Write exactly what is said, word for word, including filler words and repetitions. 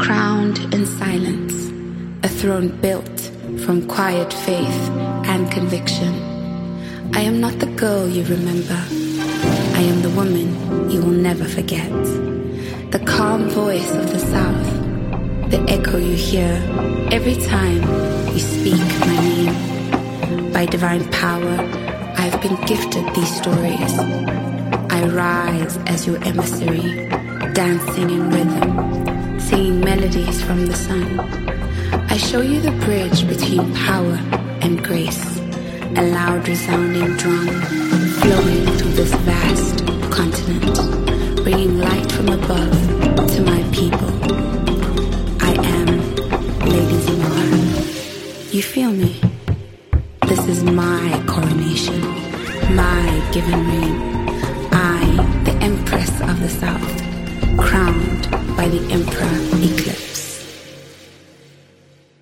crowned in silence, a throne built from quiet faith and conviction. I am not the girl you remember. I am the woman you will never forget. The calm voice of the South, the echo you hear every time you speak my name. By divine power, I've been gifted these stories. I rise as your emissary, dancing in rhythm, singing melodies from the sun. I show you the bridge between power and grace, a loud resounding drum flowing through this vast continent, bringing light from above to my people. I am Lady Zimara. You feel me? This is my coronation, my given reign. I, the Empress of the South, crowned by the Emperor